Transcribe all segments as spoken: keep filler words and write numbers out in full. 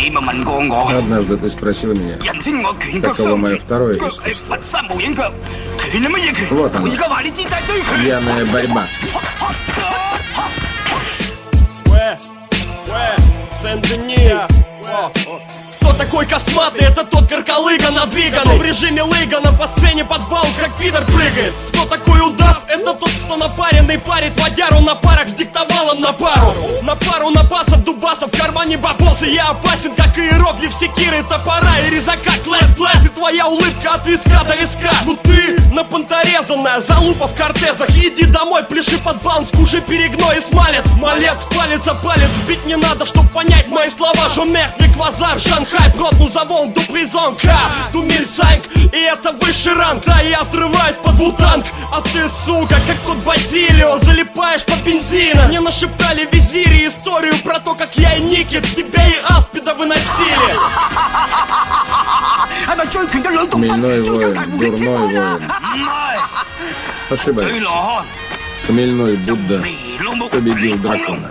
Однажды ты спросил меня, каково мое второе искусство. Вот оно. Пьяная борьба. Кто такой косматый? Это тот каркалыга надвиганный, в режиме Лыгана по сцене под баунс как пидор прыгает. Кто такой удав? Это тот, кто напаренный парит водяру на парах с диктовалом на пару. На пару напасов, дубасов, в кармане бабосы. Я опасен, как иероглиф секиры, топора и резака. Клэс, клэс, и твоя улыбка от виска до виска. Ну ты напонторезанная, залупа в кортезах. Иди домой, пляши под баунс, кушай перегной и смалец. Малец, палец за палец, бить не надо, чтоб понять мои слова. Жомерт, квазар, Шанхай, прот, nous avons du prison, ка, du mille cinq. И это высший ранг, да, я отрываюсь под вутанг. А ты, сука, как тот Базилио, залипаешь под бензином. Мне нашептали визири историю про то, как я и Никит тебя и Аспида выносили. Хмельной воин, дурной воин. Ошибаешься. Хмельной Будда победил дракона.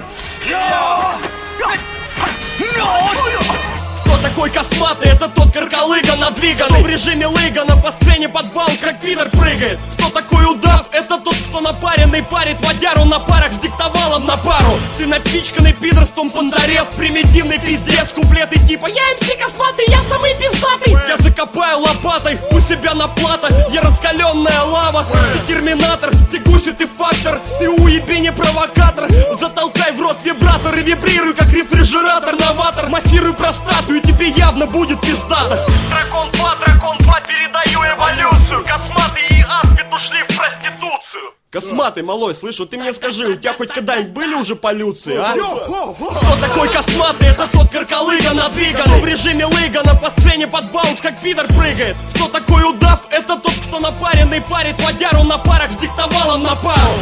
Кто такой косматый? Это тот каркалыга надвиганный, в режиме Лыгана по сцене под баунс как пидор прыгает. Кто такой удав? Это тот, кто напаренный парит водяру на парах с диктовалом на пару. Ты напичканный пидорством понторез, примитивный пиздец. Куплеты типа «Я эм си косматый, я самый пиздатый». Я закопаю лопатой у себя на платах. Я раскаленная лава, ты терминатор, ты гуси, ты фактор, ты уебень и провокатор. Затолкай в рот вибратор и вибрируй как рефрижератор, новатор. Массируй простату и тебе явно будет пиздато. Дракон два, дракон два, передаю эволюцию. Косматый и Аспид ушли в проституцию. Косматый, малой, слышу, ты мне скажи, у тебя хоть когда-нибудь были уже полюции, а? Кто такой косматый? Это тот каркалыга надвиганный, в режиме Лыгана по сцене под баунс как пидор прыгает. Кто такой удав? Это тот, кто напаренный парит водяру на парах с диктовалом на пару.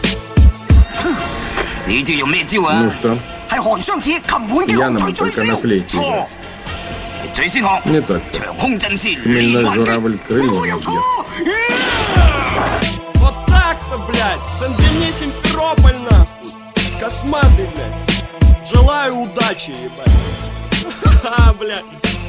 Ну что? Я нам только на флейте играть. Не так. Хмельной журавль крыльями бьет. Вот так-то, блядь. Сен-Дени, Симферополь, нахуй. Косматый, блядь. Желаю удачи, ебать. Ха-ха, блядь.